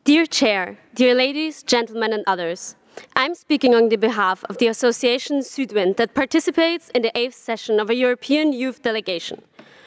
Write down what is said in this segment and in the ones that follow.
Dear Chair, dear ladies, gentlemen and others, I'm speaking on the behalf of the Association Südwind that participates in the 8th session of a European youth delegation.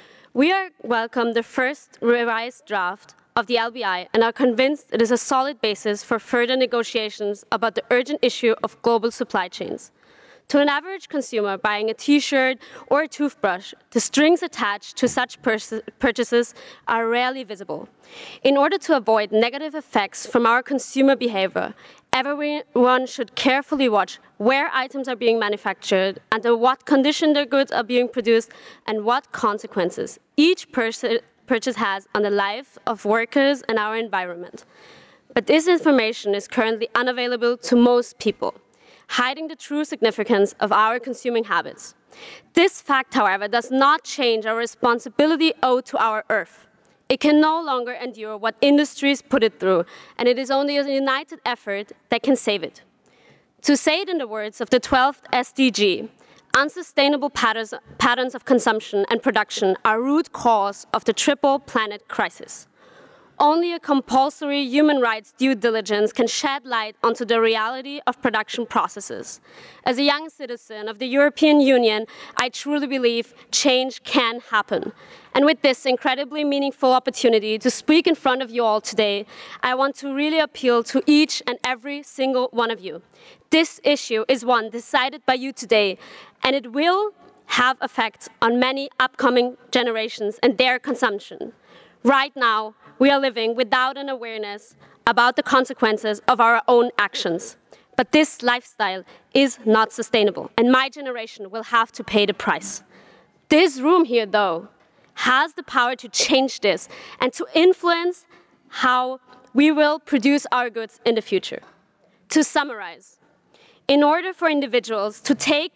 We welcome the first revised draft of the LBI and are convinced it is a solid basis for further negotiations about the urgent issue of global supply chains. To an average consumer buying a t-shirt or a toothbrush, the strings attached to such purchases are rarely visible. In order to avoid negative effects from our consumer behavior, everyone should carefully watch where items are being manufactured, under what condition their goods are being produced, and what consequences each purchase has on the life of workers and our environment. But this information is currently unavailable to most people, hiding the true significance of our consuming habits. This fact, however, does not change our responsibility owed to our Earth. It can no longer endure what industries put it through, and it is only a united effort that can save it. To say it in the words of the 12th SDG, unsustainable patterns of consumption and production are root cause of the triple planet crisis. Only a compulsory human rights due diligence can shed light onto the reality of production processes. As a young citizen of the European Union, I truly believe change can happen. And with this incredibly meaningful opportunity to speak in front of you all today, I want to really appeal to each and every single one of you. This issue is one decided by you today, and it will have effects on many upcoming generations and their consumption. Right now, we are living without an awareness about the consequences of our own actions. But this lifestyle is not sustainable, and my generation will have to pay the price. This room here, though, has the power to change this and to influence how we will produce our goods in the future. To summarize, in order for individuals to take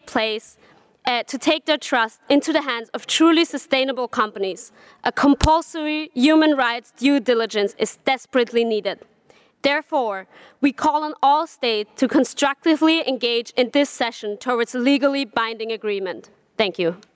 their trust into the hands of truly sustainable companies, a compulsory human rights due diligence is desperately needed. Therefore, we call on all states to constructively engage in this session towards a legally binding agreement. Thank you.